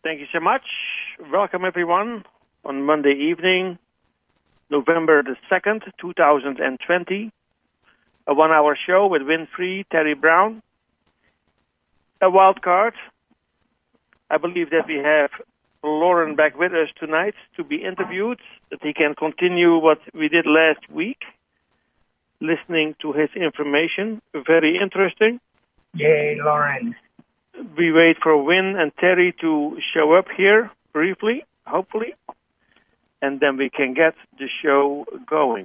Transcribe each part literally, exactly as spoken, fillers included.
Thank you so much. Welcome, everyone, on Monday evening, November the second, two thousand twenty. A one-hour show with Winfrey, Terry Brown. A wild card. I believe that we have Lauren back with us tonight to be interviewed, that he can continue what we did last week, listening to his information. Very interesting. Yay, Lauren. We wait for Win and Terry to show up here briefly, hopefully, and then we can get the show going.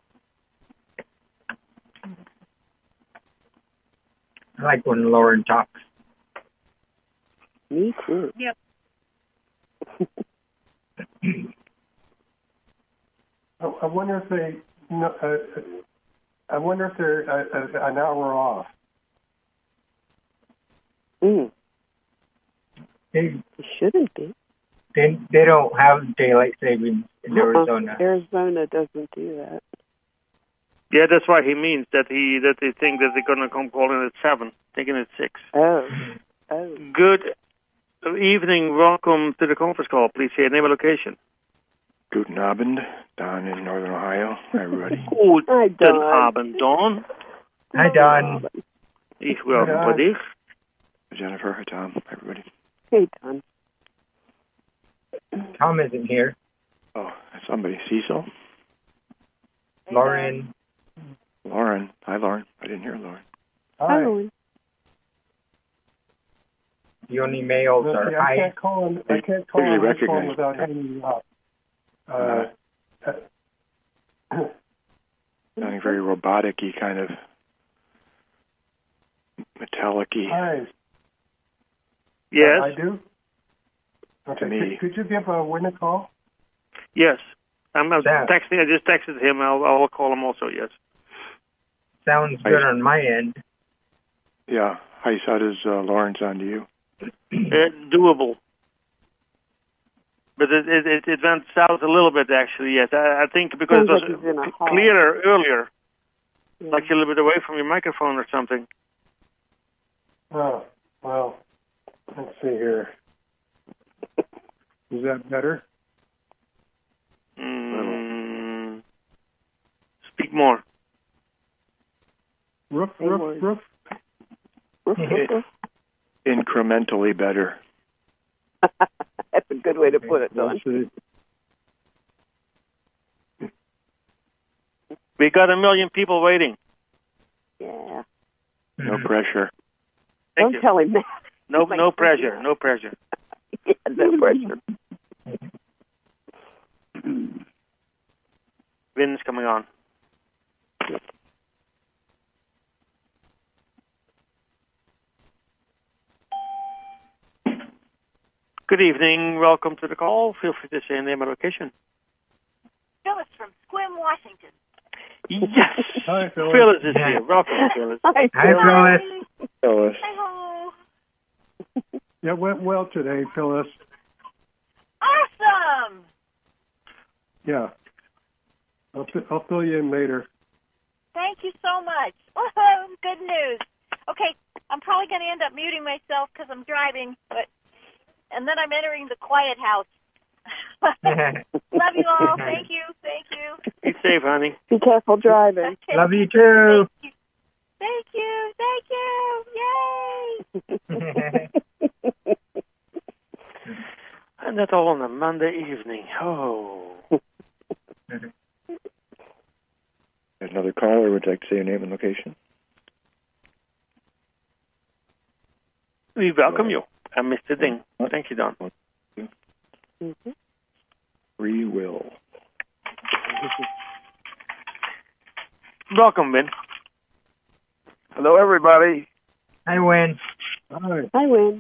I like when Lauren talks. Me too. Yep. I, I wonder if they, no, uh, I wonder if they're uh, uh, an hour off. Mm. They, It shouldn't be. they they don't have daylight savings in Uh-uh. Arizona. Arizona doesn't do that. Yeah, that's what he means, that he that they think that they're going to come calling at seven, thinking it's six. Oh. Oh. Good evening. Welcome to the conference call. Please say your name and location. Guten Abend, Don in Northern Ohio. Hi, everybody. Hi, Guten Don. Abend, Don. Hi, Don. Ich welcome Hi, for dich. Jennifer, hi, Tom. Hi, everybody. Hey, Don. Tom isn't here. Oh, somebody. Cecil? Lauren. Lauren. Hi, Lauren. I didn't hear Lauren. Hi. Lauren. The only males No, are see, I hi. can't call on. I can't call Usually on this phone recognize. without hanging up. Uh, uh, Sounding very robotic-y, kind of metallic-y. hi. Yes. I do. Okay. To me. Could, could you give a Win a call? Yes. I'm, I'm That- texting. I just texted him. I'll, I'll call him also, yes. Sounds good on my end. Yeah. Hi, how does uh, Lauren sound to you? Uh, doable. But it, it, it, it went south a little bit, actually, yes. I, I think because Sounds it was like he's in a c- hall. clearer earlier, Yeah. like you're a little bit away from your microphone or something. Oh, well, let's see here. Is that better? Mm, speak more. Roof, Hey, roof, Lauren. roof. Incrementally better. That's a good way to put it, Don. Let's see. We got a million people waiting. Yeah. No pressure. Thank Don't you. tell him that. No, Like, no pressure. No pressure. Yeah, no pressure. Wind's coming on. Good evening. Welcome to the call. Feel free to say your name and location. Phyllis from Squim, Washington. Yes. Hi, Phyllis. Phyllis is here. Welcome, Phyllis. Hi, Hi, Phil. Phyllis. Phyllis. Hello. Yeah, went well today, Phyllis. Awesome. Yeah. I'll, fi- I'll fill you in later. Thank you so much. Woohoo, good news. Okay, I'm probably going to end up muting myself because I'm driving, but and then I'm entering the quiet house. Love you all. Thank you. Thank you. Be safe, honey. Be careful driving. Okay. Love you too. Thank you. Thank you. Thank you. Yay. And that's all on a Monday evening. Oh. Another caller. Would you like to say your name and location? We welcome you. And Mister Ding. Thank you, Don. Mm-hmm. Free will. Welcome, Vin. Hello, everybody. Hi, Win. Hi. I win.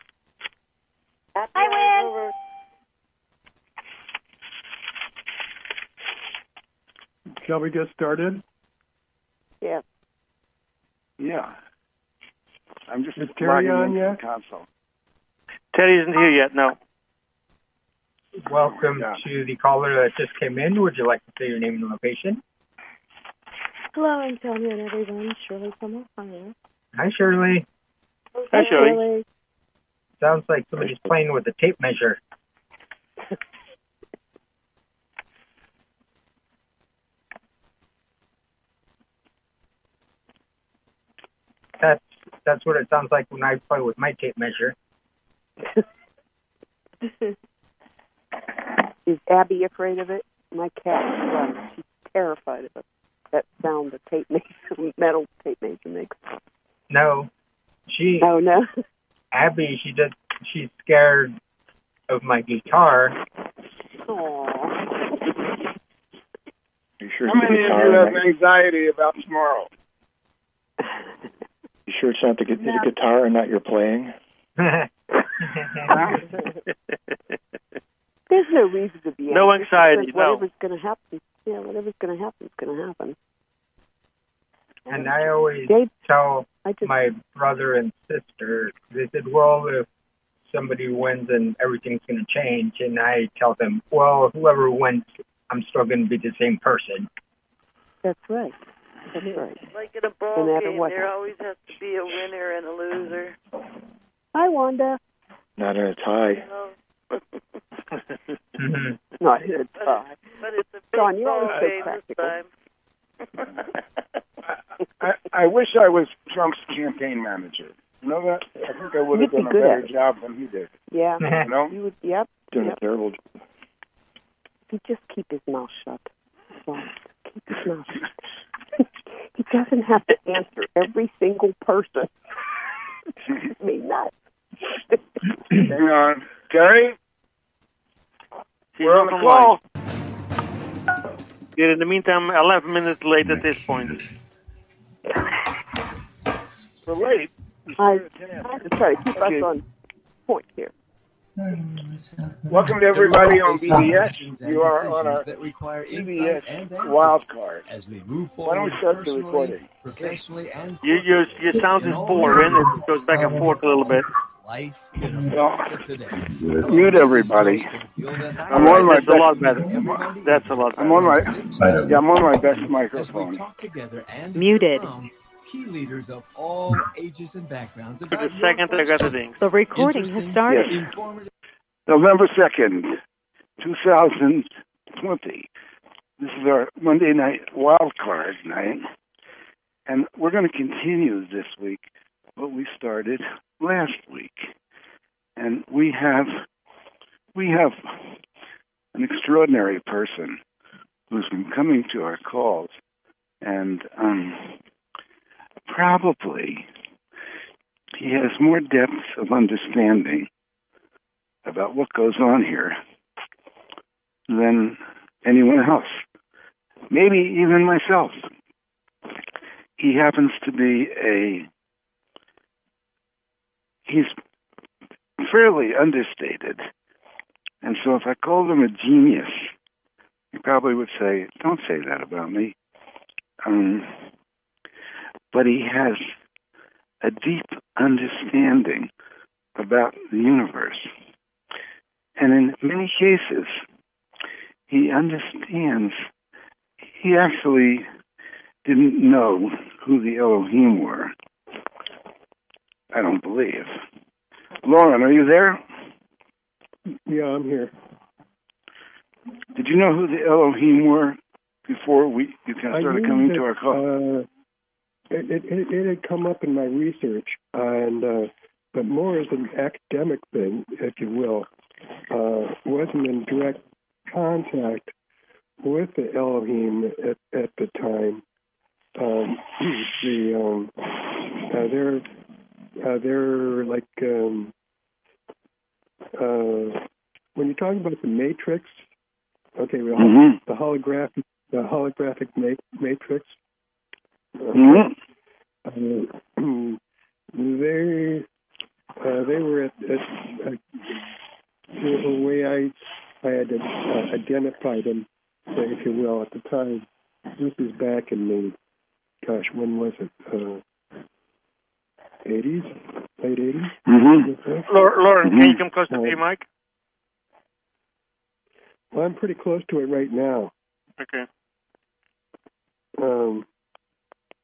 Hi, Win. Shall we get started? Yeah. Yeah. I'm just Is Terry logging on into yet? the console. Teddy isn't here yet, no. Welcome Yeah. to the caller that just came in. Would you like to say your name and location? Hello, Antonio and everyone. Shirley from Ohio. Hi, Shirley. Hi, Shirley. sounds like somebody's playing with a tape measure. That's that's what it sounds like when I play with my tape measure. Is Abby afraid of it? My cat runs. She's terrified of it. That sound the tape measure, metal tape measure makes. No, she. Oh no. Abby, she just she's scared of my guitar. Aww. You sure How it's the many of guitar? you have and anxiety about tomorrow? not- You sure it's not the, gu- the guitar and not your playing? There's no reason to be No anxious, anxiety, because no. Whatever's going to happen, yeah, whatever's going to happen is going to happen. And I always Dave, tell I just my brother and sister, they said, well, if somebody wins, then everything's going to change. And I tell them, well, whoever wins, I'm still going to be the same person. that's right. That's right. Like in a No ball matter game, what there happens. always has to be a winner and a loser. Hi, Wanda. Not in a tie. No. Mm-hmm. Not in a But tie. But it's a big John, you're ball always so game this practical. time. I, I wish I was Trump's campaign manager. You know that? I think I would have You'd be done a good better at it. job than he did. Yeah. You know? You would, yep. Doing yep. a terrible job. He just keep his mouth shut. Well, keep his mouth shut. He doesn't have to answer every single person. I mean, nuts. Hang on. Terry? She's We're on on the call. We're in the meantime eleven minutes late at this point. We're late. I, I'm trying to keep Okay. us on point here. Welcome to everybody on B B S. You are on our that require B B insight S and answers wild card. as we move Why don't forward we start the personally, recording? professionally, and You, your, your sound is poor, and it goes back and forth a little bit. life in Well, America today. mute everybody. I'm All on my right, that's a lot best. better. That's a lot better. I'm on my yeah. I'm on my best As we microphone. talk together and Muted. from key leaders of all ages and backgrounds For about the your second, I got the thing. The recording has interesting, started. informative, November second, two thousand twenty. This is our Monday night wild card night, and we're going to continue this week what we started last week. And we have we have an extraordinary person who's been coming to our calls, and um, probably he has more depth of understanding about what goes on here than anyone else. Maybe even myself. He happens to be a, he's fairly understated. And so if I called him a genius, he probably would say, don't say that about me. Um, but he has a deep understanding about the universe. And in many cases, he understands, he actually didn't know who the Elohim were. I don't believe. Lauren, are you there? Yeah, I'm here. Did you know who the Elohim were before we you kind of I started knew coming that, to our call? Uh, it, it, it, it had come up in my research, and uh, but more as an academic thing, if you will. Uh, wasn't in direct contact with the Elohim at, at the time. Um, the um, uh, they're uh, they're like um, uh, when you're talking about the matrix. Okay, well, mm-hmm. the holographic the holographic ma- matrix. Uh, Mm-hmm. uh, they uh, they were at, at, at the way I I had uh, identified them, if you will, at the time. This is back in the, gosh, when was it? Uh, eighties, late eighties. Mm-hmm. Lauren, Mm-hmm. can you come close to the mic? Well, I'm pretty close to it right now. Okay. Um.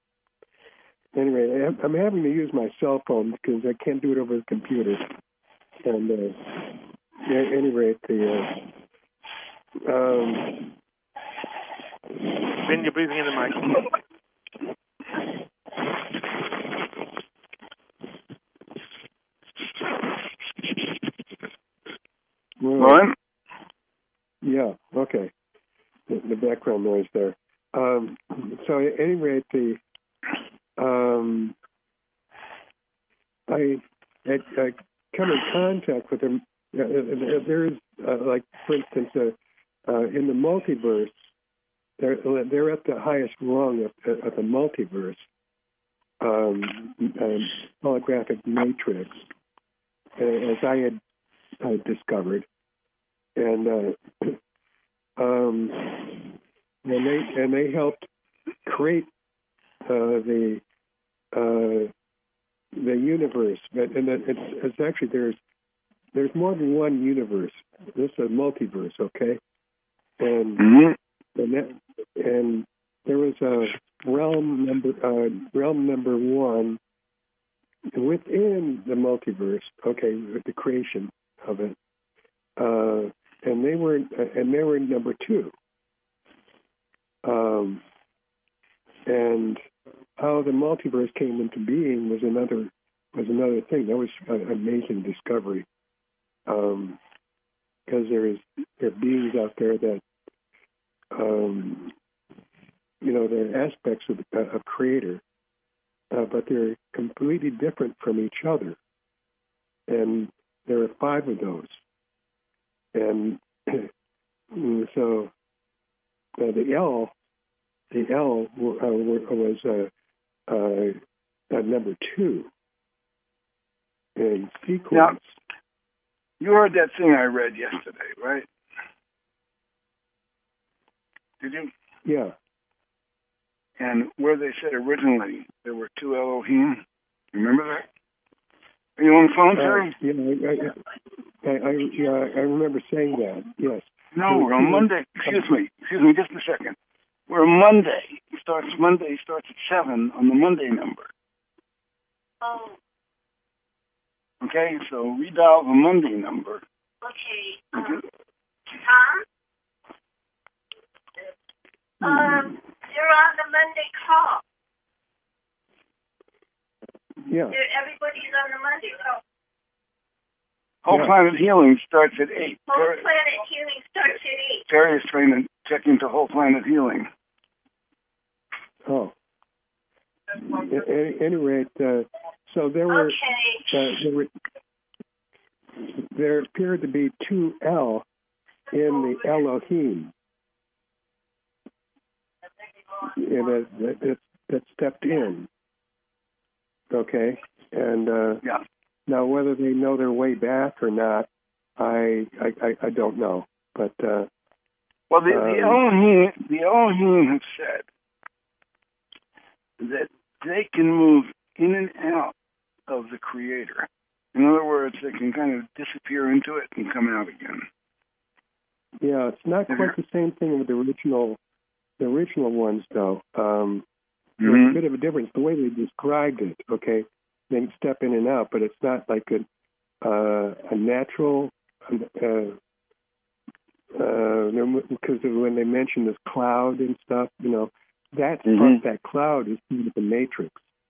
Anyway, I'm having to use my cell phone because I can't do it over the computer. and uh, at any rate, the uh, um, When you're breathing in the mic. well, Lauren? yeah, okay. The, the background noise there. Um, so at any rate, the um, I, I, I come in contact with them. Uh, there's uh, like, for instance, uh, uh, in the multiverse, they're they're at the highest rung of, of the multiverse, um, um, holographic matrix, uh, as I had uh, discovered, and uh, um, and they and they helped create uh, the uh, the universe. And it's, it's actually there's there's more than one universe. This is a multiverse, okay? And Mm-hmm. and, that, and there was a realm number uh, realm number one within the multiverse. Okay, with the creation of it, uh, and they were and they were number two. Um, and how the multiverse came into being was another was another thing. That was an amazing discovery. Um, because there is there are beings out there that, um, you know, they're aspects of uh, of Creator, uh, but they're completely different from each other. And there are five of those. And so uh, the L, the L uh, was uh, uh, uh, number two in sequence. Now, you heard that thing I read yesterday, right? Did you? Yeah. And where they said originally there were two Elohim. Remember that? Are you on the phone, Terry? Uh, yeah, I, I, I, I, yeah, I remember saying that. Yes. No, we're on Monday. Excuse me. Excuse me, just a second. We're on Monday. It starts Monday. Starts at seven on the Monday number. Oh, Okay, so redial the Monday number. okay. Um, Tom? Um, you're on the Monday call. Yeah. You're, everybody's on the Monday call. Whole Yeah. Planet Healing starts at eight. Whole Terry, Planet Healing starts at eight. Terry is trying to check into Whole Planet Healing. Oh. At any, any rate, uh, so there were, Okay. uh, there were there appeared to be two L in the Elohim, and that, that, that, that stepped in. Okay, and uh, Yeah. now whether they know their way back or not, I I, I, I don't know. But uh, Well, the, the Um, Elohim, the Elohim have said that they can move in and out of the Creator. In other words, they can kind of disappear into it and come out again. yeah, it's not Have quite you- the same thing with the original the original ones, though. Um, Mhm. There's a bit of a difference. The way they described it, okay, they can step in and out, but it's not like a uh, a natural. Uh, uh, because when they mention this cloud and stuff, you know, that Mhm. part, that cloud is part of the matrix,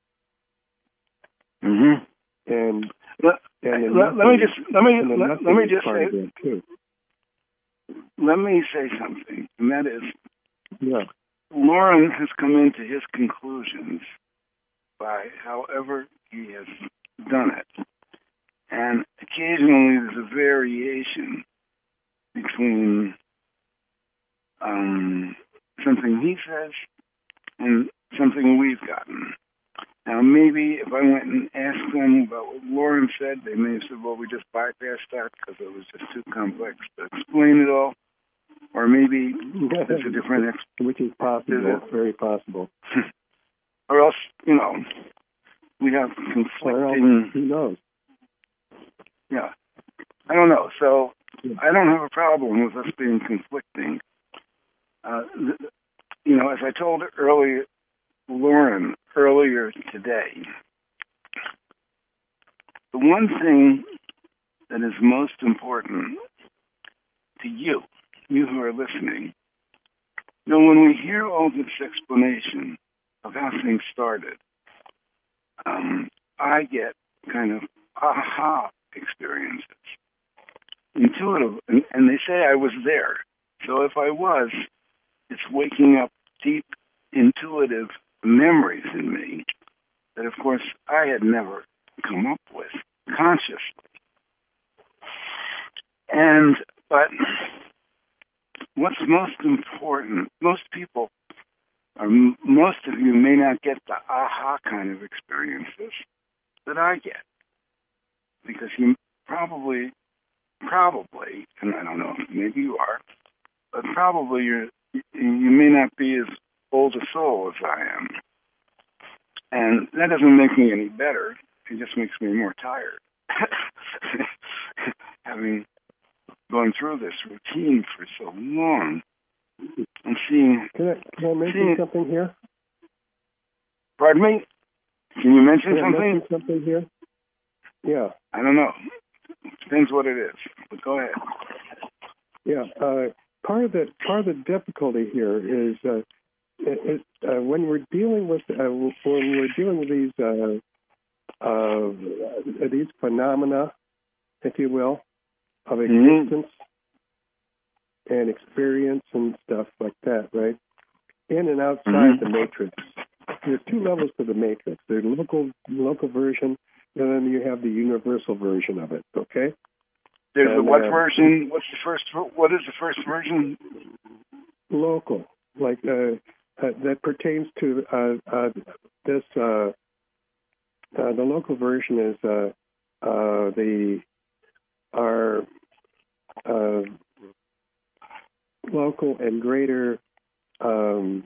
Mm-hmm. and Let, and the let, let me nothing- just let me and the let, nothing let me is just part say of it too. let me say something, and that is, Yeah, Lauren has come into his conclusions by however he has done it. And occasionally there's a variation between um, something he says and something we've gotten. Now, maybe if I went and asked them about what Lauren said, they may have said, well, we just bypassed that because it was just too complex to explain it all. Or maybe it's a different ex- which is possible, Is it? very possible. or else, you know, we have Or else, conflicting, who knows? yeah. I don't know. So I don't have a problem with us being conflicting. Uh, th- you know, as I told earlier, Lauren earlier today, the one thing that is you, you who are listening, you know, when we hear all this explanation of how things started, um, I get kind of aha experiences, intuitive, and, and they say I was there. So if I was, it's waking up deep, intuitive memories in me that, of course, I had never come up with consciously. And, but what's most important, most people, or m- most of you may not get the aha kind of experiences that I get. Because you probably, probably, and I don't know, maybe you are, but probably you're, you may not be as old a soul as I am. And that doesn't make me any better. It just makes me more tired. Having gone through this routine for so long, and seeing... Can I, can I mention seeing, something here? Pardon me? Can you mention can something? I mention something here? Yeah. I don't know. Depends what it is. But go ahead. Yeah. Uh, part of the part of the difficulty here is uh, it, it, uh, when we're dealing with uh, when we're dealing with these uh, uh, these phenomena, if you will, of existence mm-hmm. and experience and stuff like that, right? In and outside mm-hmm. the matrix. There's two levels to the matrix. There's the local local version, and then you have the universal version of it. Okay. There's and, the what uh, version? What's the first? What is the first version? Local, like uh, uh, that pertains to uh, uh, this. Uh, uh, the local version is uh, uh, the our uh, local and greater um,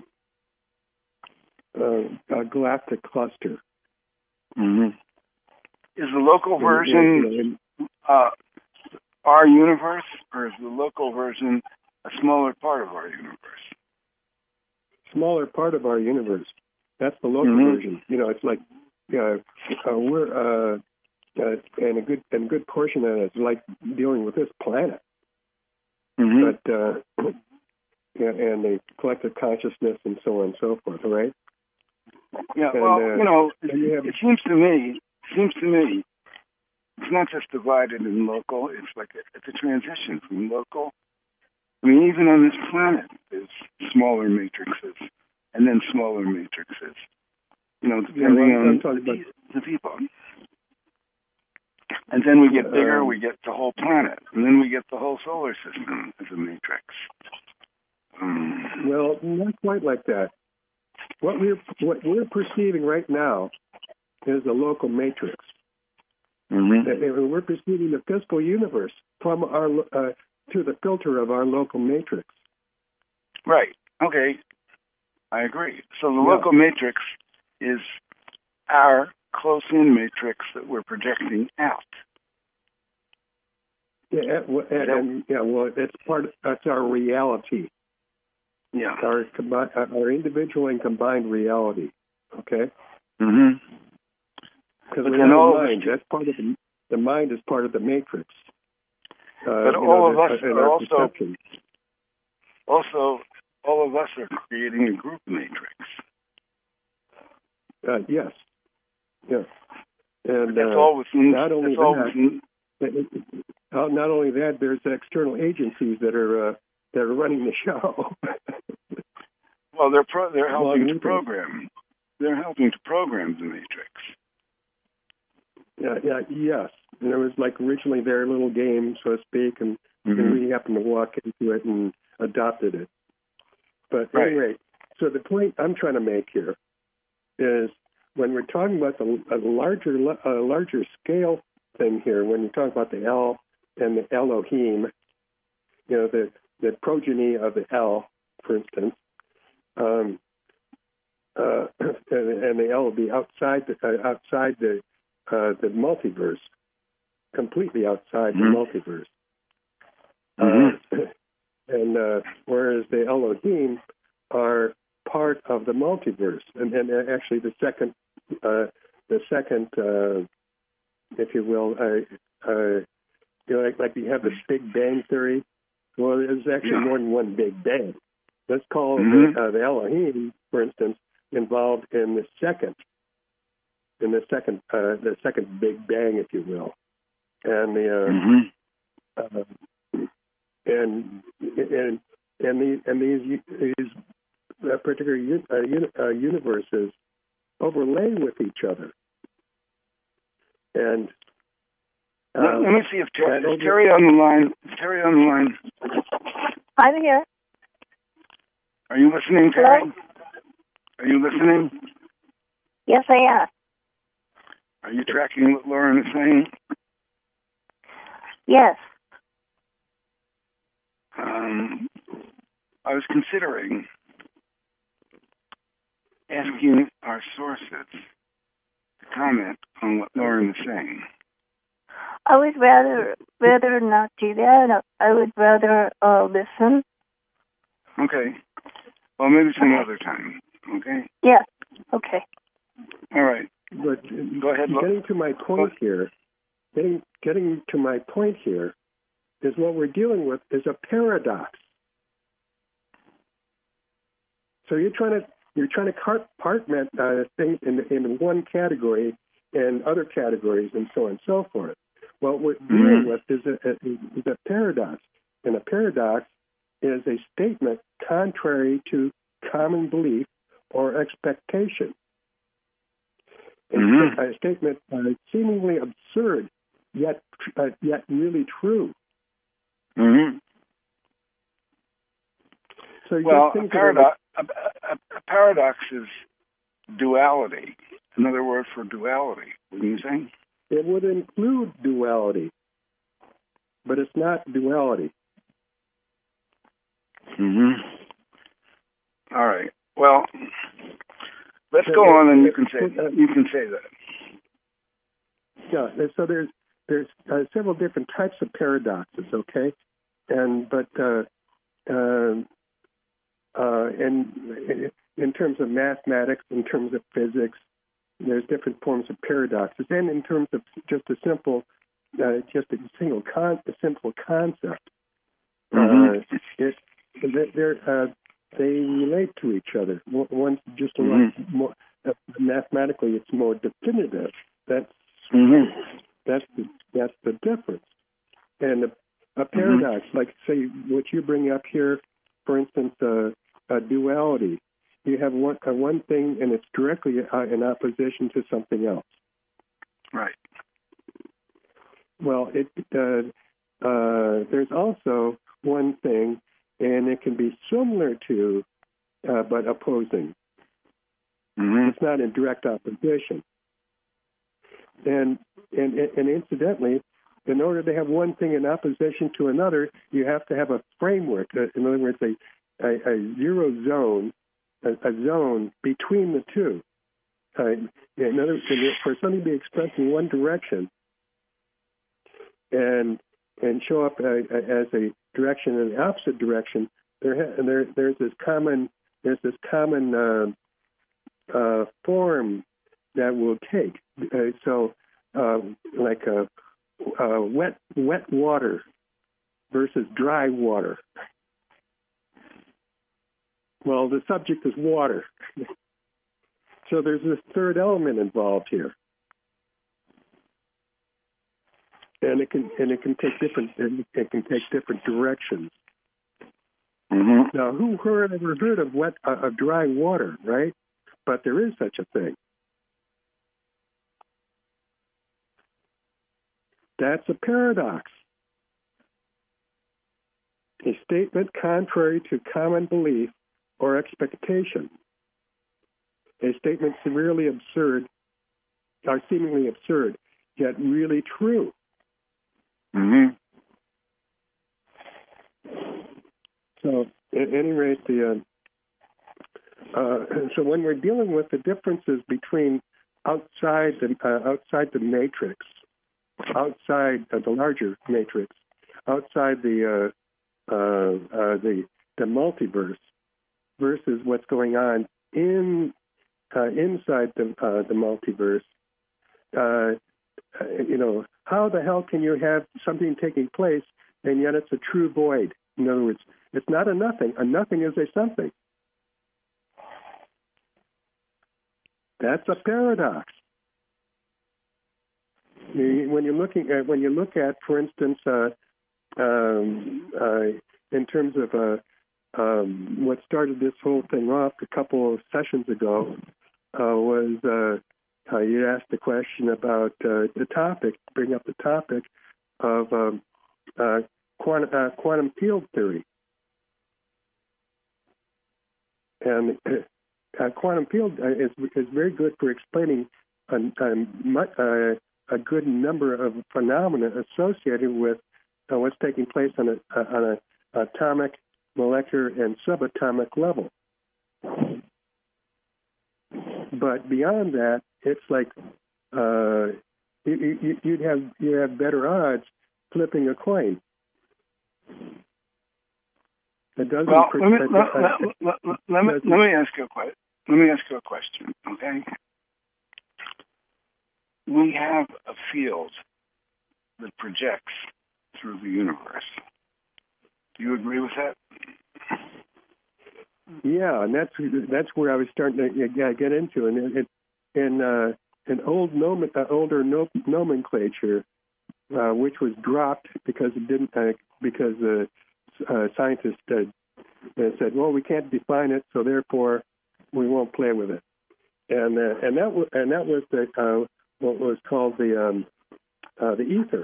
uh, uh, galactic cluster. Mm-hmm. Is the local version uh, our universe, or is the local version a smaller part of our universe? Smaller part of our universe. That's the local mm-hmm. version. You know, it's like uh, uh, we're uh, uh, and a good and a good portion of it is like dealing with this planet. Mm-hmm. But uh, yeah, and the collective consciousness and so on and so forth. Right? Yeah. And, well, uh, you know, it, you have, it seems to me. Seems to me. It's not just divided in local. It's like a, it's a transition from local. I mean, even on this planet, there's smaller matrices and then smaller matrices. You know, depending yeah, well, on the, about, the people. And then we get bigger. Uh, we get the whole planet, and then we get the whole solar system as a matrix. Um, well, not quite like that. What we're what we're perceiving right now is a local matrix. Mm-hmm. We're perceiving the physical universe from our uh, through the filter of our local matrix. Right. Okay. I agree. So the yeah. local matrix is our close-in matrix that we're projecting out. Yeah. And, and, and yeah. Well, it's part. Of, that's our reality. Yeah. Our combi- our individual and combined reality. Okay. Mm-hmm. Because we have a mind. That's part of the, the mind is part of the matrix. Uh, but all know, of us the, are also, perception. also, all of us are creating a group matrix. Uh, yes. Yes. And that's uh, all within. Not only that's all that. within, uh, not only that, there's external agencies that are uh, that are running the show. well, they're pro- they're helping well, to program. They're helping to program the matrix. Yeah, yeah, yes. And there was like originally their little game, so to speak, and, mm-hmm. and we happened to walk into it and adopted it. But right. anyway, so the point I'm trying to make here is when we're talking about the a larger a larger scale thing here, when you talk about the El and the Elohim, you know, the, the progeny of the El, for instance, um, uh, and, and the El will be outside the uh, outside the Uh, the multiverse, completely outside mm-hmm. the multiverse. Mm-hmm. Uh, and uh, whereas the Elohim are part of the multiverse, and, and actually the second, uh, the second, uh, if you will, uh, uh, you know, like, like you have the Big Bang Theory, Well, there's actually Yeah. more than one Big Bang. Let's call Mhm. the, uh, the Elohim, for instance, involved in the second, in the second, uh, the second Big Bang, if you will, and the uh, Mhm. uh, and and and the and these these uh, particular un, uh, uni, uh, universes overlay with each other, and uh, let, let me see if Terry, that is over- Terry on the line. Is Terry on the line? I'm here. Are you listening, Terry? Are you listening? Yes, I am. Are you tracking what Lauren is saying? Yes. Um, I was considering asking our sources to comment on what Lauren is saying. I would rather rather not do that. I would rather uh, listen. Okay. Well, maybe some other time. Okay. Yeah. Okay. All right. But Go ahead. Lo- getting to my point here, getting getting to my point here, is what we're dealing with is a paradox. So you're trying to you're trying to compartment uh, things in in one category and other categories and so on and so forth. What we're dealing with is a, is a paradox, and a paradox is a statement contrary to common belief or expectation. A, Mhm. a statement uh, seemingly absurd, yet uh, yet really true. Mm-hmm. So you Well, got a things that are paradox, a, a, a paradox is duality. Another word for duality, wouldn't you say? it would include duality, but it's not duality. Mm-hmm. All right. Well, let's go on, and you can say that. You can say that. Yeah. and So there's there's uh, several different types of paradoxes. Okay, and but uh, uh, uh, and in terms of mathematics, in terms of physics, there's different forms of paradoxes, and in terms of just a simple, uh, just a single con, a simple concept, Mhm. uh, it they're uh, they relate to each other. One- One's just a Mhm. lot more uh, mathematically, it's more definitive. That's Mhm. that's the that's the difference. And a, a paradox, like say what you bring up here, for instance, uh, a duality. You have one uh, one thing, and it's directly uh, in opposition to something else. Right. Well, it uh, uh, there's also one thing, and it can be similar to, uh, but opposing. Mhm. It's not in direct opposition. And, and and incidentally, in order to have one thing in opposition to another, you have to have a framework. uh, In other words, a, a, a zero zone, a, a zone between the two. Uh, in other words, for something to be expressed in one direction and and show up uh, as a direction in the opposite direction, there ha- there there's this common there's this common uh, uh, form that will take. Uh, so, uh, like a, a wet wet water versus dry water. Well, the subject is water. So there's this third element involved here, and it can and it can take different it can take different directions. Mhm. Now, who heard ever heard of wet uh, of dry water, right? But there is such a thing. That's a paradox. A statement contrary to common belief or expectation. A statement severely absurd, or seemingly absurd, yet really true. Mhm. So, at any rate, the uh, uh, so when we're dealing with the differences between outside the uh, outside the matrix, outside uh, the larger matrix, outside the uh, uh, uh, the the multiverse, versus what's going on in uh, inside the uh, the multiverse. Uh, you know, how the hell can you have something taking place and yet it's a true void. In other words, it's not a nothing. A nothing is a something. That's a paradox. When you're looking at, when you look at, for instance, uh, um, uh, in terms of uh, um, what started this whole thing off a couple of sessions ago, uh, was uh, uh, you asked the question about uh, the topic, bring up the topic of um, uh, quantum, uh, quantum field theory. And uh, quantum field uh, is, is very good for explaining a, a, a good number of phenomena associated with uh, what's taking place on a on a atomic, molecular, and subatomic level. But beyond that, it's like uh, you, you, you'd have you have better odds flipping a coin. It doesn't. Well, pre- let me it, let, uh, let, let, let, let me let me ask you a question. Let me ask you a question. Okay, we have a field that projects through the universe. Do you agree with that? Yeah, and that's that's where I was starting to yeah, get into, and it, it in uh, an old nom- uh, older no- nomenclature, uh, which was dropped because it didn't uh, because the uh, scientists uh, said, well, we can't define it, so therefore we won't play with it, and uh, and that w- and that was the uh, what was called the um, uh, the ether.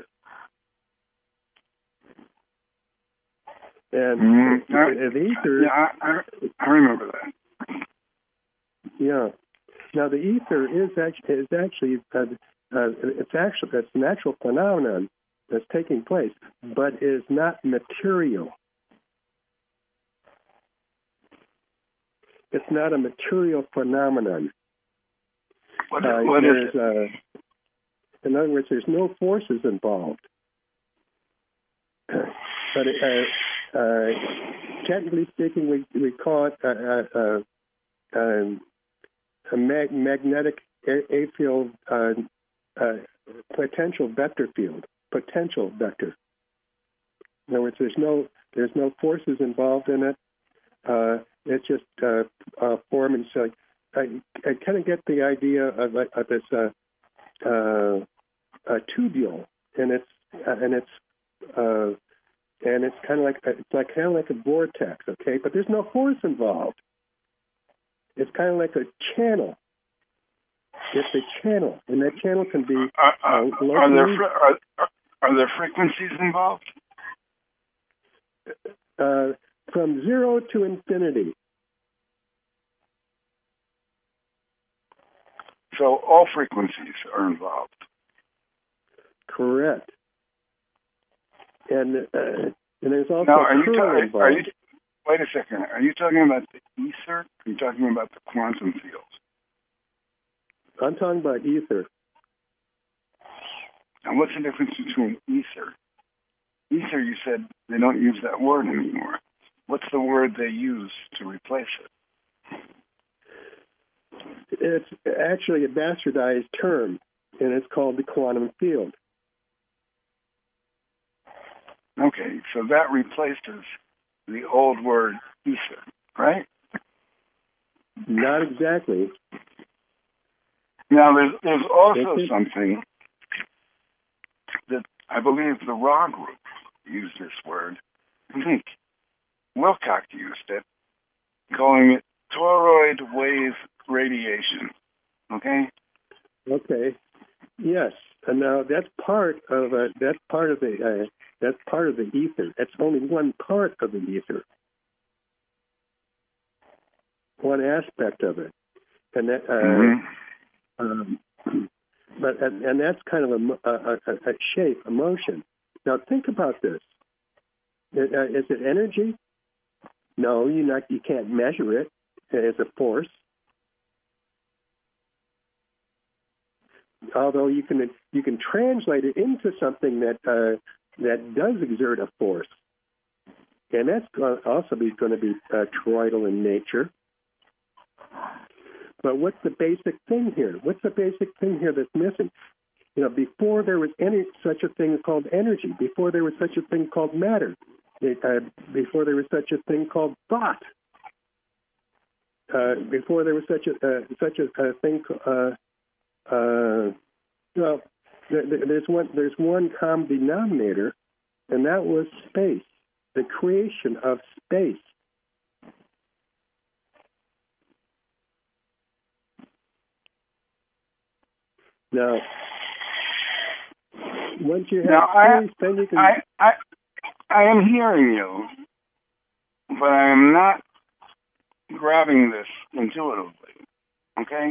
And mm-hmm. uh, the ether. Yeah, I, I, I remember that. Yeah. Now the ether is actually is actually uh, uh, it's actually it's a natural phenomenon that's taking place, but is not material. It's not a material phenomenon. What, uh, what is it? Uh, in other words, there's no forces involved. But uh, uh, technically speaking, we we call it uh, uh, um, a mag- magnetic a, a field, uh, uh, potential vector field, potential vector. In other words, there's no there's no forces involved in it. Uh, it's just uh, uh, forming. So I, I kind of get the idea of, of this uh, uh, a tubule, and it's uh, and it's. Uh, And it's kind of like it's like kind of like a vortex, okay? But there's no force involved. It's kind of like a channel. It's a channel, and that channel can be. Uh, uh, uh, are there fre- are, are there frequencies involved? Uh, from zero to infinity. So all frequencies are involved. Correct. And uh, and there's also now, are you, current ta- involved. are you wait a second? Are you talking about the ether? Are you talking about the quantum field? I'm talking about ether. And what's the difference between ether? Ether, you said they don't use that word anymore. What's the word they use to replace it? It's actually a bastardized term, and it's called the quantum field. Okay, so that replaces the old word ether, right? Not exactly. Now, there's, there's also something that I believe the Ra group used this word. I think Wilcock used it, calling it toroid wave radiation. Okay? Okay. Yes. And now that's part of uh, that's part of the uh, that's part of the ether. That's only one part of the ether, one aspect of it, and that. Uh, mm-hmm. um, but and, and that's kind of a, a, a shape, a motion. Now think about this. Uh, is it energy? No, you not you can't measure it as a force. Although you can you can translate it into something that uh, that does exert a force, and that's also be, going to be uh, toroidal in nature. But what's the basic thing here? What's the basic thing here that's missing? You know, before there was any such a thing called energy, before there was such a thing called matter, it, uh, before there was such a thing called thought, uh, before there was such a uh, such a, a thing. Uh, uh, well, there, there's one there's one common denominator, and that was space, the creation of space. Now, once you have now, space, I, then you can. I, I, I am hearing you, but I am not grabbing this intuitively. Okay?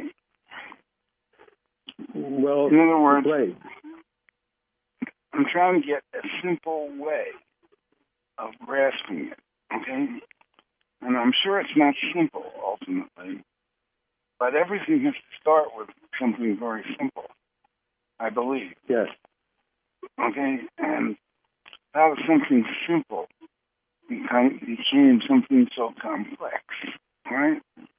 Well, in other words, right. I'm trying to get a simple way of grasping it. Okay? And I'm sure it's not simple ultimately, but everything has to start with something very simple, I believe. Yes. Okay? And how something simple become, became something so complex, right?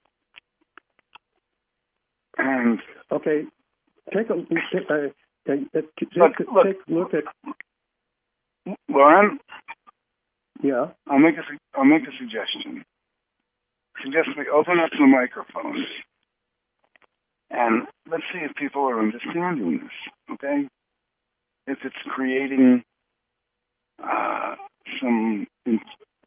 And okay, take a take, uh, take, take, look, take, look, take a look at Lauren. Yeah, I'll make a I'll make a suggestion. Suggest we open up the microphones and let's see if people are understanding this. Okay, if it's creating uh, some in,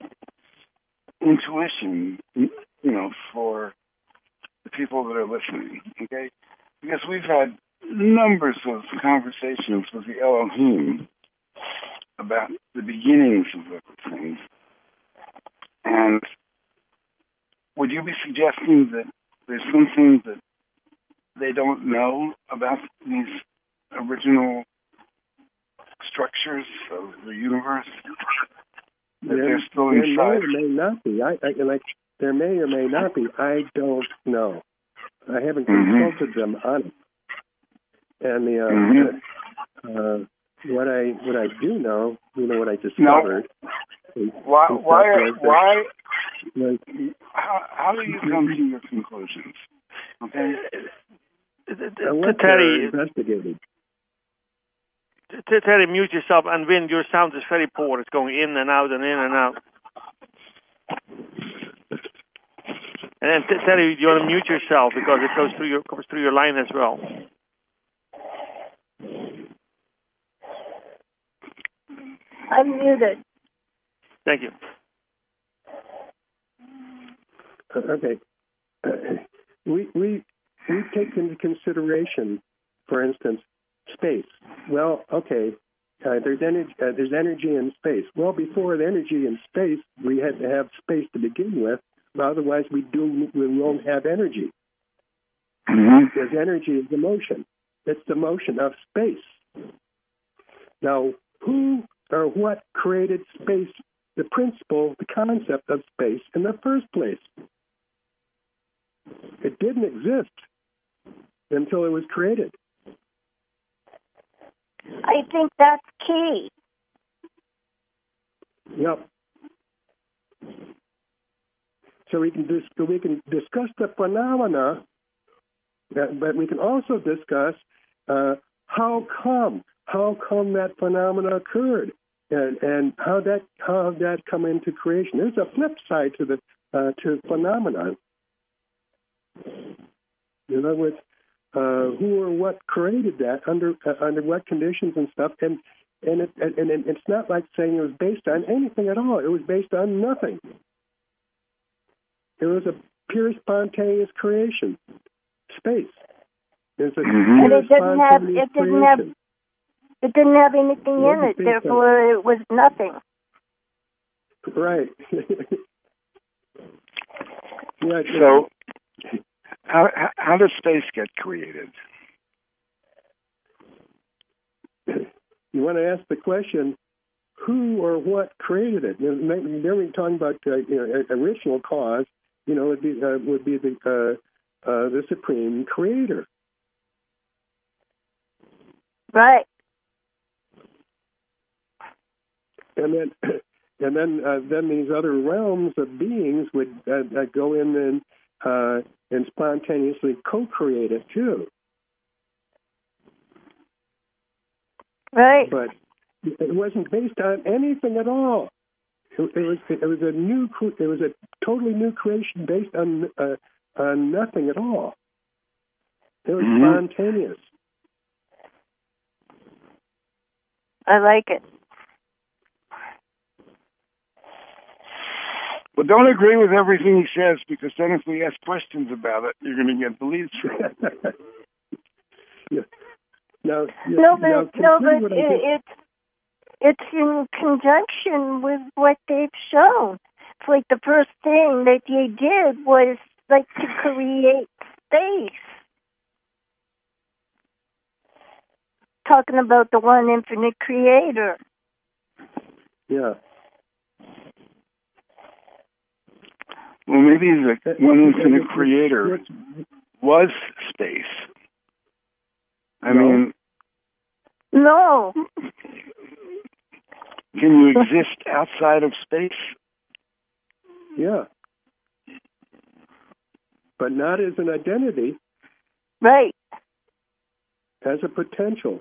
intuition, you know, for the people that are listening. Okay, because we've had numbers of conversations with the Elohim about the beginnings of everything. And would you be suggesting that there's something that they don't know about these original structures of the universe? That there, they're still there inside? may or may not be. I, I like there may or may not be. I don't know. I haven't Mm-hmm. consulted them on it. And the uh, Mm-hmm. uh, what I what I do know, you know, what I discovered. No. Is, why? is Why? that, Why? like, How, how do you come to your conclusions? Okay. unless Terry, they're investigated. T- Terry, mute yourself, and Vin, your sound is very poor. It's going in and out and in and out. And then T- Terry, you want to mute yourself because it goes through your comes through your line as well. I'm muted. Thank you. Uh, okay. Uh, we we we take into consideration, for instance, space. Well, okay. Uh, there's energy. Uh, there's energy in space. Well, before the energy in space, we had to have space to begin with. Otherwise, we do we won't have energy. Mm-hmm. Because energy is the motion. It's the motion of space. Now, who or what created space? The principle, the concept of space in the first place. It didn't exist until it was created. I think that's key. Yep. So we can dis- we can discuss the phenomena, that, but we can also discuss uh, how come how come that phenomena occurred, and, and how that how that come into creation. There's a flip side to the uh, to phenomenon. In other words, uh, who or what created that, under uh, under what conditions and stuff, and and it, and it, it's not like saying it was based on anything at all. It was based on nothing. It was a pure spontaneous creation, space. It's a Mm-hmm. And it didn't have spontaneous it didn't have creation. it didn't have anything What in do you it, think therefore it was nothing. Right. Yeah. So, how how does space get created? You want to ask the question, who or what created it? You know, then we're talking about uh, you know, original cause. You know, would be uh, would be the uh, uh, the supreme creator. Right. And then, and then, uh, then these other realms of beings would uh, uh, go in and uh, and spontaneously co-create it too. Right. But it wasn't based on anything at all. It, it was it was a new it was a totally new creation based on uh, on nothing at all. It was mm-hmm. spontaneous. I like it. Well, don't agree with everything he says, because then if we ask questions about it, you're going to get the leads from it. yeah. Now, no, but, now, no, but it, it's, it's in conjunction with what they've shown. It's like the first thing that they did was like to create space. Talking about the one infinite creator. Yeah. Well, maybe the one infinite creator was space. I no. mean... No. Can you exist outside of space? Yeah. But not as an identity. Right. As a potential.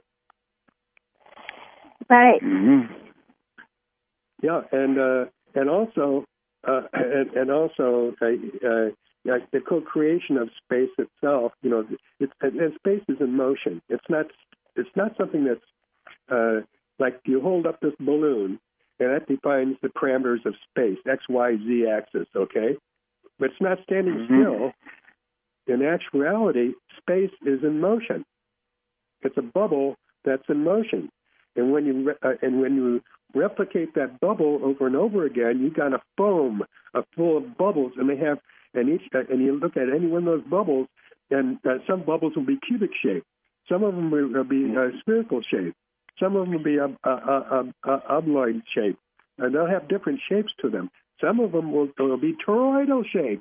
Right. Mm-hmm. Yeah, and uh, and also uh, and, and also uh, uh, the co-creation of space itself. You know, it's and space is in motion. It's not it's not something that's uh, like you hold up this balloon and that defines the parameters of space, X, Y, Z axis. Okay, but it's not standing mm-hmm. still. In actuality, space is in motion. It's a bubble that's in motion. And when you re- uh, and when you replicate that bubble over and over again, you got a foam, a full of bubbles, and they have and each uh, and you look at any one of those bubbles, and uh, some bubbles will be cubic shaped, some of them will be uh, spherical shaped, some of them will be uh, uh, uh, uh, obloid shaped, and they'll have different shapes to them. Some of them will, will be toroidal shaped,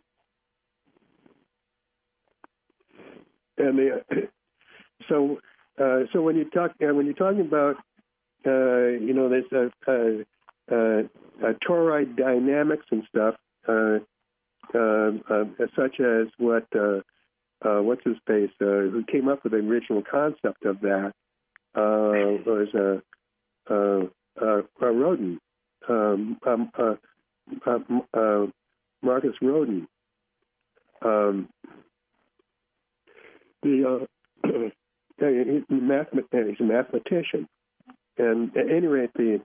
and they, so uh, so when you talk uh, when you're talking about Uh, you know, there's uh, uh, uh, uh, toroid dynamics and stuff, uh, uh, uh, such as what uh, uh, what's his face uh, who came up with the original concept of that uh, was uh, uh, uh, uh, Rodin, um, um, uh, uh, uh, Marcus Rodin. Um, the uh, he's, a mathemat- he's a mathematician. And at any rate, the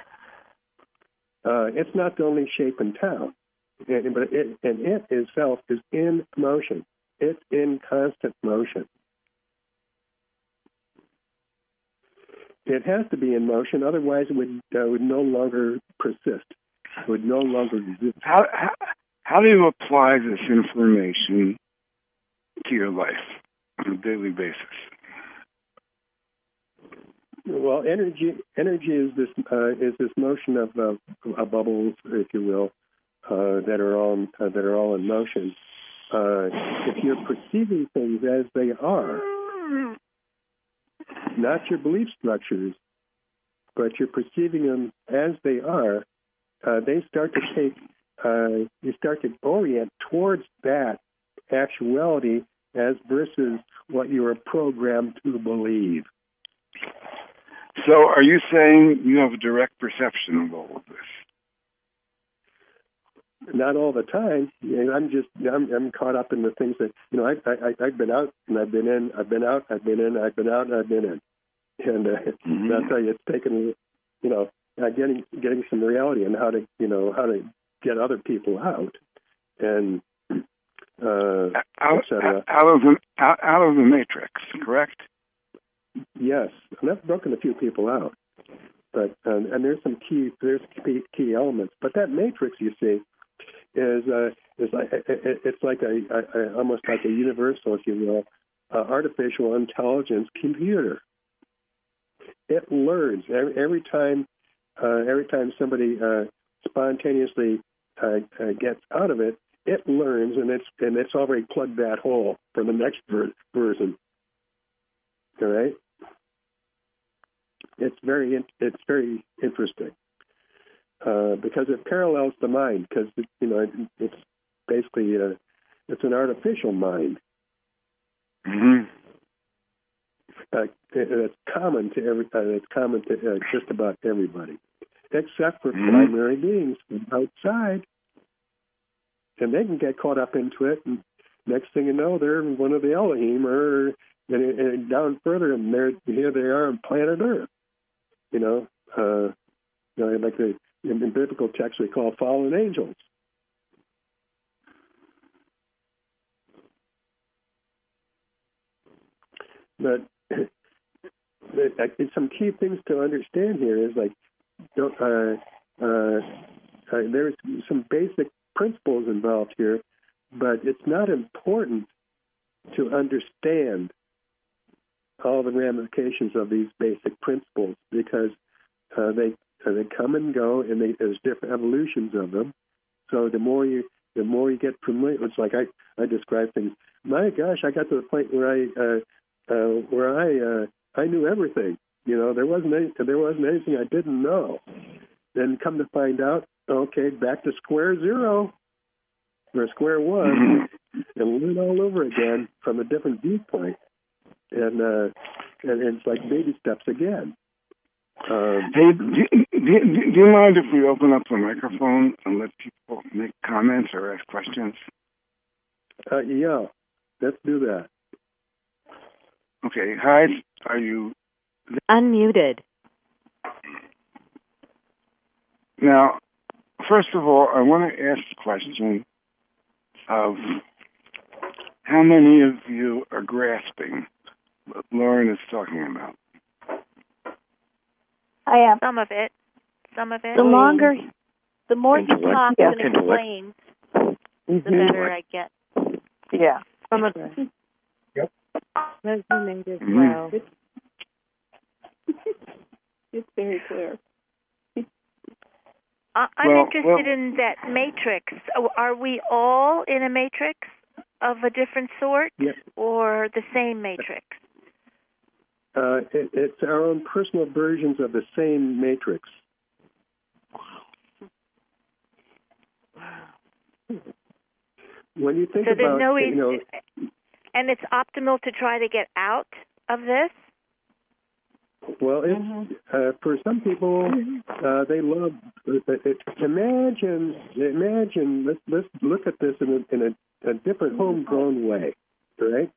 uh, it's not the only shape in town, and, but it, and it itself is in motion. It's in constant motion. It has to be in motion, otherwise it would uh, would no longer persist. It would no longer exist. How, how how do you apply this information to your life on a daily basis? Well, energy energy is this uh, is this motion of uh, uh, bubbles, if you will, uh, that are all uh, that are all in motion. Uh, if you're perceiving things as they are, not your belief structures, but you're perceiving them as they are, uh, they start to take uh, you start to orient towards that actuality as versus what you are programmed to believe. So are you saying you have a direct perception of all of this? Not all the time. You know, I'm just I'm, I'm caught up in the things that, you know, I, I, I've been out and I've been in, I've been out, I've been in, I've been out, and I've been in. And uh, mm-hmm. I'll tell you, it's taken, you know, uh, getting getting some reality on how to, you know, how to get other people out. And uh, out, out of the out, out of the matrix, correct? Yes, and I've broken a few people out, but um, and there's some key there's key, key elements. But that matrix, you see, is uh, is like it, it's like a, a, a almost like a universal, if you will, uh, artificial intelligence computer. It learns every, every time uh, every time somebody uh, spontaneously uh, uh, gets out of it. It learns, and it's and it's already plugged that hole for the next ver- version. All right. It's very it's very interesting uh, because it parallels the mind, because it, you know it, it's basically a, it's an artificial mind. Mm-hmm. uh, it's common to every. Uh, it's common to uh, just about everybody, except for Mm-hmm. primary beings from outside, and they can get caught up into it. And next thing you know, they're one of the Elohim, or and, and down further, and they're here. They are on planet Earth. You know, uh, you know, like the in, in biblical texts we call fallen angels. But some key things to understand here is like, don't, uh, uh, uh, there's some basic principles involved here, but it's not important to understand all the ramifications of these basic principles because uh, they uh, they come and go, and they, there's different evolutions of them. So the more you the more you get familiar, it's like I, I describe things. My gosh, I got to the point where I uh, uh, where I uh, I knew everything. You know, there wasn't any, there wasn't anything I didn't know. Then come to find out, okay, back to square zero or square one, and learn all over again from a different viewpoint. And uh, and it's like baby steps again. Um, hey, do, do, do you mind if we open up the microphone and let people make comments or ask questions? Uh, yeah, let's do that. Okay, hi, are you... Unmuted. Now, first of all, I want to ask the question of how many of you are grasping what Lauren is talking about? I am. Some of it. Some of it. The longer, the more you Intellect. talk Yeah. and Intellect. explain, the Mm-hmm. better I get. Yeah. Some of it. Yep. Resonated Mhm. well. It's very clear. I- I'm Well, interested well- in that matrix. Oh, are we all in a matrix of a different sort, Yeah. or the same matrix? Uh, it, it's our own personal versions of the same matrix. When you think So there's about, no you know, easy, and it's optimal to try to get out of this. well, it's uh, for some people, uh, they love. It, it, imagine, imagine. Let's let's look at this in a, in a, a different, homegrown way, right?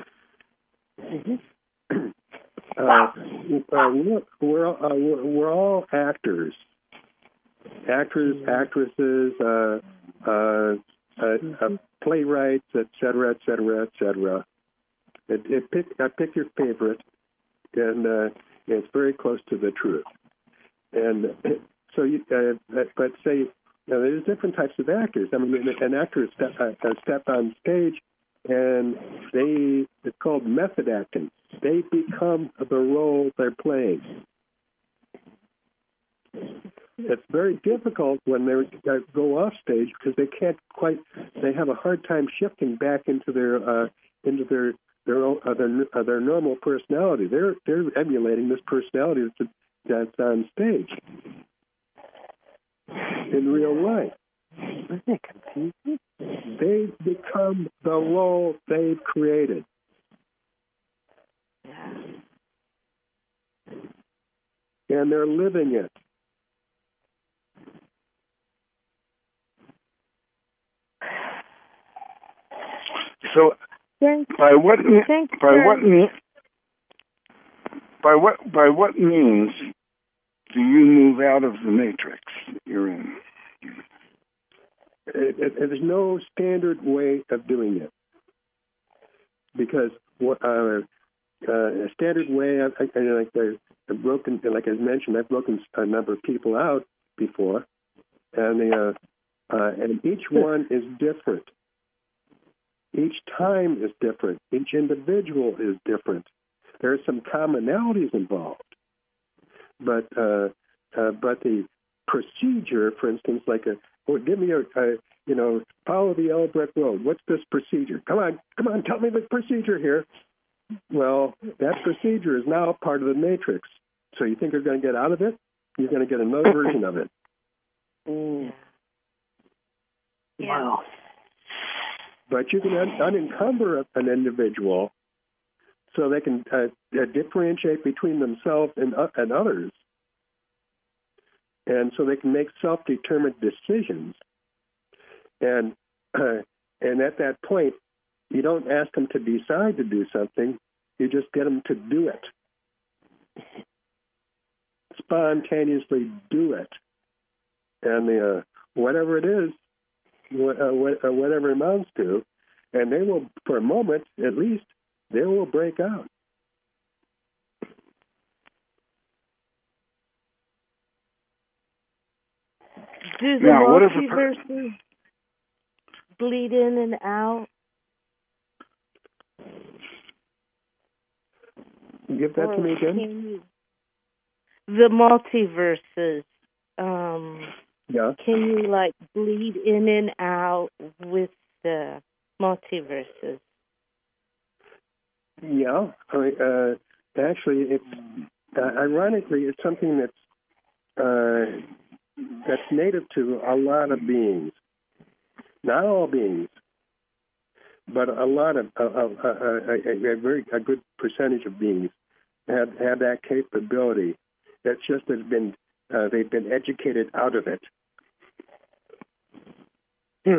Uh, uh, we're we're, uh, we're we're all actors, actors, actresses, uh, uh, uh, uh, playwrights, et cetera, et cetera, et cetera. It, it pick, I pick your favorite, and uh, it's very close to the truth. And so, you, uh, but, but say, you know, there's different types of actors. I mean, an actor step, uh, step on stage, and they it's called method acting. They become the role they're playing. It's very difficult when they uh, go off stage because they can't quite. They have a hard time shifting back into their uh, into their their own, uh, their, uh, their normal personality. They're they're emulating this personality that's, that's on stage in real life. Isn't it confusing? They become the role they've created. And they're living it. So, by what me- by what me- by what by what means do you move out of the matrix you're in? It, it, there's no standard way of doing it because what, uh, uh, a standard way, I, I, like I've broken, like I mentioned, I've broken a number of people out before, and the, uh, uh, and each one is different. Each time is different. Each individual is different. There are some commonalities involved, but uh, uh, but the procedure, for instance, like a oh, give me a, a you know follow the yellow brick road. What's this procedure? Come on, come on, tell me the procedure here. Well, that procedure is now part of the matrix. So you think you're going to get out of it? You're going to get another version of it. Mm. Wow. But you can un- unencumber an individual so they can uh, uh, differentiate between themselves and, uh, and others. And so they can make self-determined decisions. And uh, and at that point, you don't ask them to decide to do something. You just get them to do it. Spontaneously do it. And uh, whatever it is, wh- uh, wh- uh, whatever it amounts to, and they will, for a moment at least, they will break out. Do the Now, what if a per- multiverses bleed in and out? Give that Or to me again. can you- The multiverses, um, Yeah. can you like bleed in and out with the multiverses? Yeah. I mean, uh, actually, it's uh, ironically it's something that's uh, that's native to a lot of beings. Not all beings, but a lot of uh, uh, uh, a, a very a good percentage of beings have have that capability. That's just has been uh, they've been educated out of it. Hmm.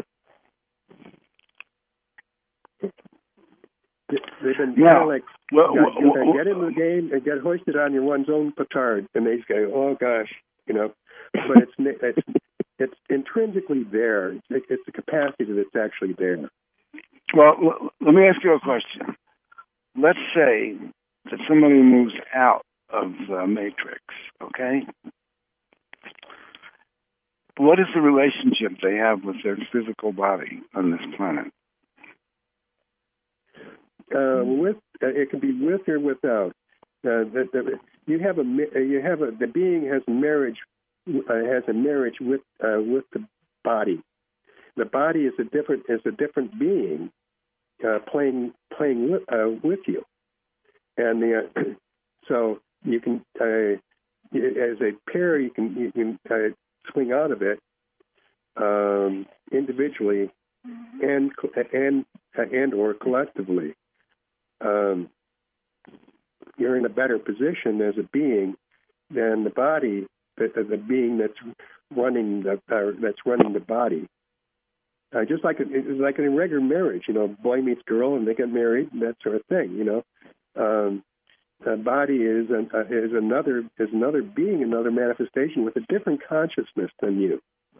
They've been Yeah. kind of like Well, get, well, well, get into the game and get hoisted on your one's own petard, and they go, "Oh gosh," you know. But it's it's, it's intrinsically there. It's, it's the capacity that's actually there. Well, l- let me ask you a question. Let's say that somebody moves out of the matrix, okay? What is the relationship they have with their physical body on this planet? Uh, with uh, it can be with or without. Uh, the, the, you have a you have a the being has marriage uh, has a marriage with uh, with the body. The body is a different is a different being uh, playing playing with, uh, with you, and the, uh, so you can uh, as a pair you can you can uh, swing out of it um, individually and and and or collectively. Um, you're in a better position as a being than the body, the, the being that's running the uh, that's running the body. Uh, just like a, it's like an irregular marriage, you know, boy meets girl and they get married, and that sort of thing. You know, um, the body is an, uh, is another is another being, another manifestation with a different consciousness than you,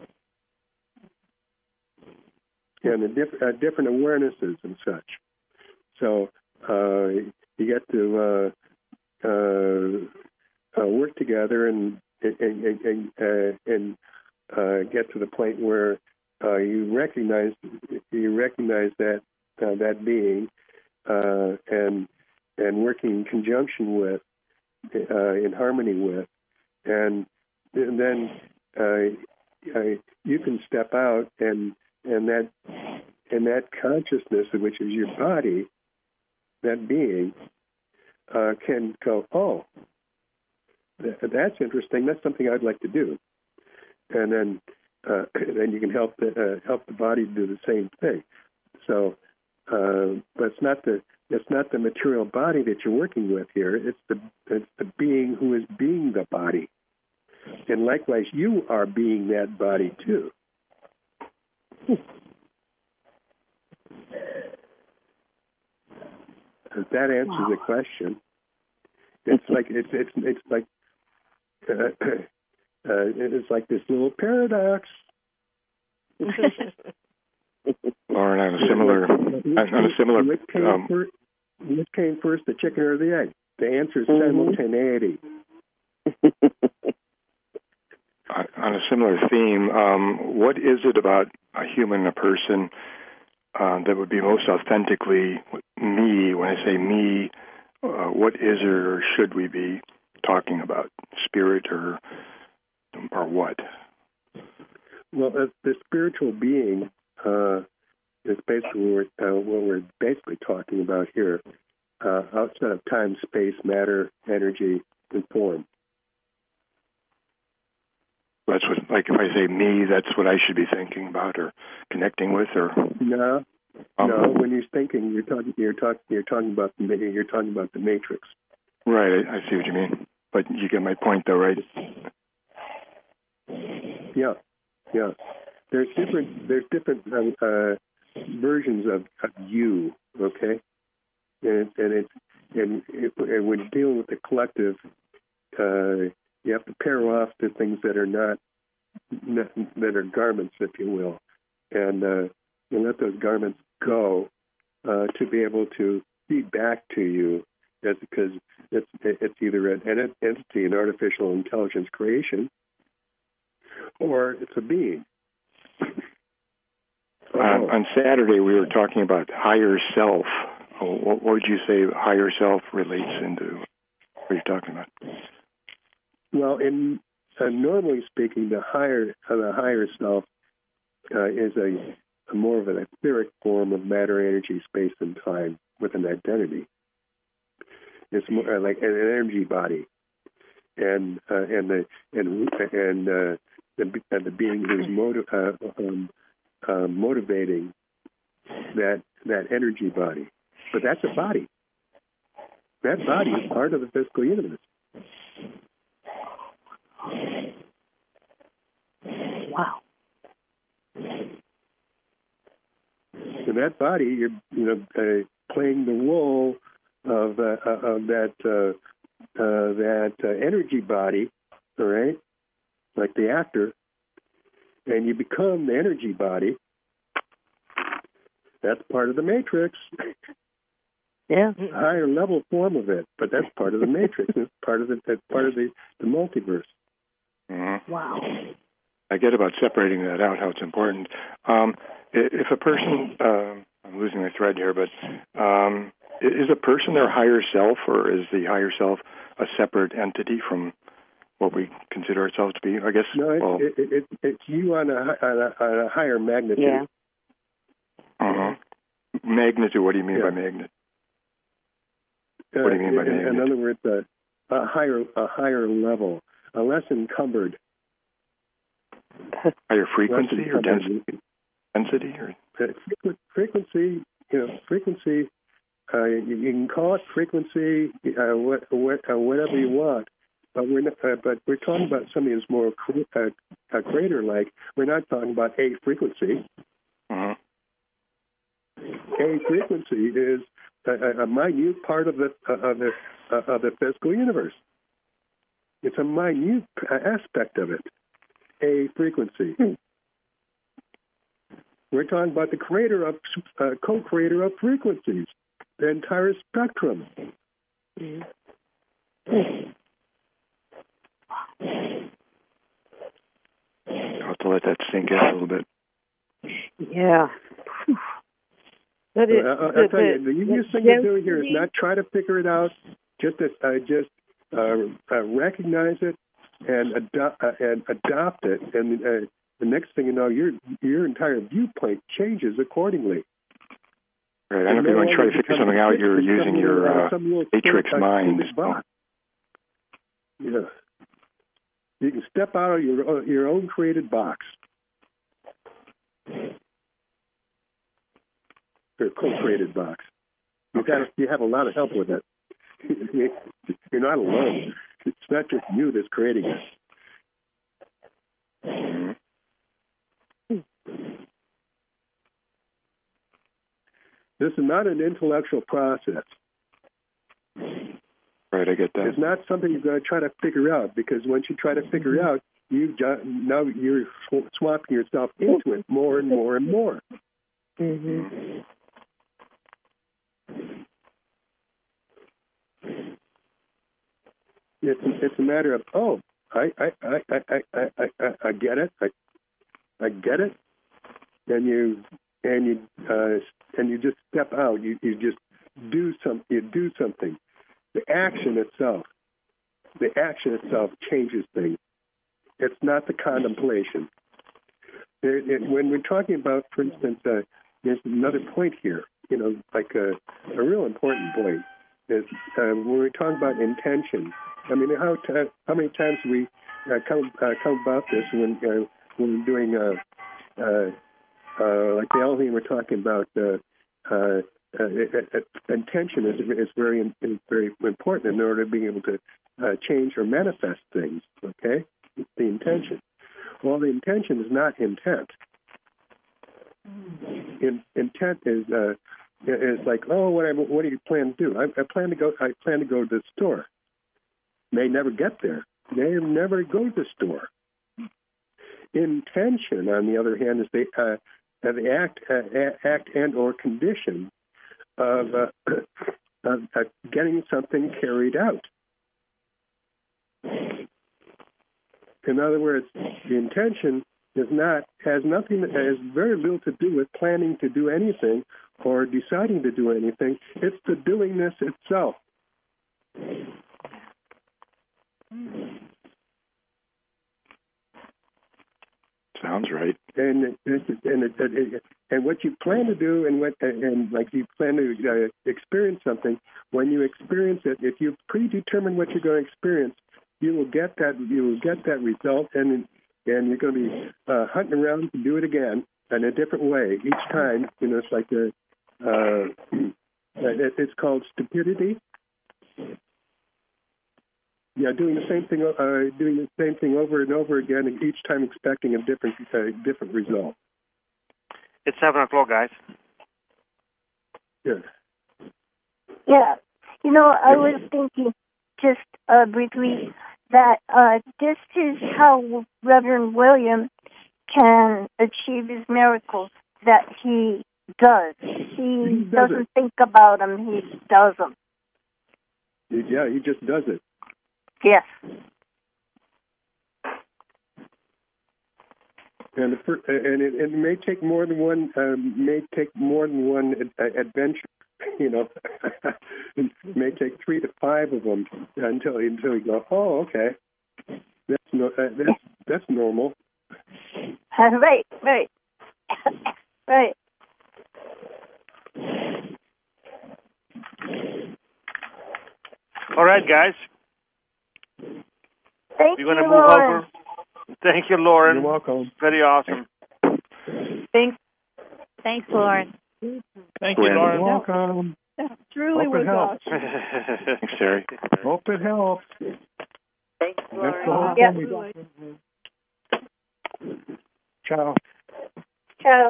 and a diff- uh, different awarenesses and such. So. Uh, you get to uh, uh, uh, work together and and and, uh, and uh, get to the point where uh, you recognize you recognize that uh, that being uh, and and working in conjunction with, uh, in harmony with, and, and then uh, uh, you can step out and and that and that consciousness, which is your body. That being uh, can go, oh, th- that's interesting. That's something I'd like to do, and then uh, then you can help the uh, help the body do the same thing. So, uh, but it's not the it's not the material body that you're working with here. It's the it's the being who is being the body, and likewise, you are being that body too. If that answers wow. the question, it's like it's it's it's like uh, uh, it's like this little paradox. Or on a similar, on a similar. Which came, um, first, which came first, the chicken or the egg? The answer is mm-hmm. simultaneity. On a similar theme, um, what is it about a human, a person? Uh, that would be most authentically me. When I say me, uh, what is it or should we be talking about? Spirit or or what? Well, uh, the spiritual being uh, is basically what we're, uh, what we're basically talking about here, uh, outside of time, space, matter, energy, and form. That's what, like if I say me, that's what I should be thinking about or connecting with, or no, Um, no, when you're thinking, you're talking, you're talking, you're talking about the, you're talking about the matrix. Right, I, I see what you mean. But you get my point, though, right? Yeah, yeah. There's different, there's different uh, uh, versions of, of you. Okay, and and it's and, it, and when dealing with the collective, uh, you have to pair off the things that are not, not that are garments, if you will, and uh, you let those garments go uh, to be able to feed back to you. That's because it's it's either an entity, an artificial intelligence creation, or it's a being. Uh, on Saturday, we were talking about higher self. What, what would you say higher self relates into? What are you talking about? Well, in uh, normally speaking, the higher uh, the higher self uh, is a, a more of an etheric form of matter, energy, space, and time with an identity. It's more like an energy body, and uh, and the and and uh, the uh, the being who's motiv- uh, um, uh, motivating that that energy body. But that's a body. That body is part of the physical universe. Wow. So that body, you're you know uh, playing the role of, uh, of that uh, uh, that uh, energy body, all right, like the actor, and you become the energy body. That's part of the matrix. Yeah, a higher level form of it, but that's part of the matrix. It's part of the that's part of the, the multiverse. Mm-hmm. Wow. I get about separating that out, how it's important. Um, if a person, uh, I'm losing my thread here, but um, is a person their higher self, or is the higher self a separate entity from what we consider ourselves to be? I guess. No, it, well, it, it, it, it's you on a, on a on a higher magnitude. Yeah. Uh-huh. Magnitude. What do you mean yeah. by magnitude? Uh, What do you mean by in, magnitude? in other words, a, a higher a higher level, a less encumbered. Higher frequency less or density? Density or uh, frequency? You know, frequency. Uh, you, you can call it frequency, uh, what, what, uh, whatever you want. But we're not, uh, but we're talking about something that's more uh, uh, crater-like. We're not talking about a frequency. Uh-huh. A frequency is a, a minute part of the uh, of the uh, of the physical universe. It's a minute aspect of it. A frequency. Hmm. We're talking about the creator of uh, co-creator of frequencies, the entire spectrum. Mm-hmm. I'll have to let that sink in a little bit. Yeah. But it, uh, I'll but, tell you, the easiest thing to do here is not try to figure it out. Just to, uh, just uh, uh, recognize it and adopt uh, and adopt it, and uh, the next thing you know, your your entire viewpoint changes accordingly. Right. I know if you want to try to figure something out, you're using your uh, matrix mind. So. Yeah. You can step out of your your own created box. Your co-created box. You Okay. got you have a lot of help with it. You're not alone. It's not just you that's creating it. Mm-hmm. This is not an intellectual process. Right, I get that. It's not something you're going to try to figure out, because once you try to figure it out, you ju- now you're sw- swapping yourself into it more and more and more. Mm-hmm. It's it's a matter of oh, I I I I I, I, I, I get it, I I get it, and you and you uh, and you just step out. You you just do some you do something. The action itself, the action itself changes things. It's not the contemplation. There, it, when we're talking about, for instance, uh, there's another point here. You know, like a, a real important point is uh, when we're talking about intention. I mean, how t- how many times we uh, come uh, come about this when uh, when we're doing uh, uh, uh, like the other thing we're talking about, uh, uh, uh, intention is is very is very important in order to be able to uh, change or manifest things. Okay, the intention. Well, the intention is not intent. In, intent is uh, is like, oh, what I, what do you plan to do? I, I plan to go. I plan to go to the store. May never get there. May never go to the store. Intention, on the other hand, is the uh, the act uh, act and or condition of, uh, of uh, getting something carried out. In other words, the intention is not has nothing has very little to do with planning to do anything or deciding to do anything. It's the doingness itself. Sounds right. And and and, and, and what you plan to do, and what and like you plan to uh, experience something. When you experience it, if you predetermine what you're going to experience, you will get that you will get that result, and and you're going to be uh, hunting around to do it again in a different way each time. You know, it's like a uh, it, it's called stupidity. Yeah, doing the same thing, uh, doing the same thing over and over again, and each time expecting a different, uh, different result. It's seven o'clock, guys. Yeah. Yeah. You know, I was thinking just uh, briefly that uh, this is how Reverend William can achieve his miracles that he does. He, he does doesn't it. think about them; he does them. Yeah, he just does it. Yes. And the fir- and it, it may take more than one um, may take more than one ad- adventure. You know, it may take three to five of them until until you go, oh, okay, that's no, uh, that's that's normal. right, right, right. All right, guys. Thank We're going to you, move Lauren. over. Thank you, Lauren. You're welcome. Very awesome. Thanks. Thanks, Lauren. Thank you, Lauren. You're welcome. That truly Hope it was helps. awesome. Thanks, Terry. Hope it helps. Thanks, That's Lauren. all. Yeah. Ciao. Ciao.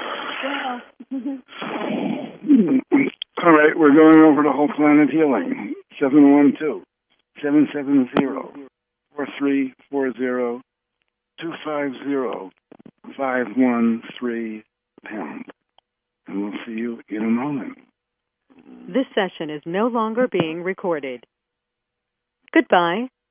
All right, we're going over to Whole Planet Healing. seven one two, seven seven zero, four three four zero, two five zero, five one three pound. And we'll see you in a moment. This session is no longer being recorded. Goodbye.